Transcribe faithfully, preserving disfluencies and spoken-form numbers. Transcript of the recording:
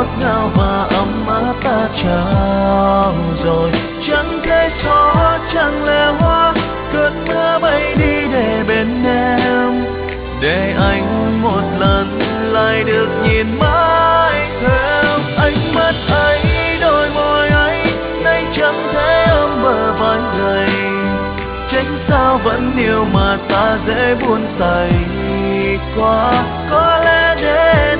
ngọt ngào và ấm áp ta trao rồi. Chẳng thể gió chẳng lẽ hoa, cơn mưa bay đi để bên em, để anh một lần lại được nhìn mãi theo ánh mắt ấy, đôi môi ấy nay chẳng thể ấm bờ vai gầy. Tránh sao vẫn yêu mà ta dễ buồn tay qua, có lẽ để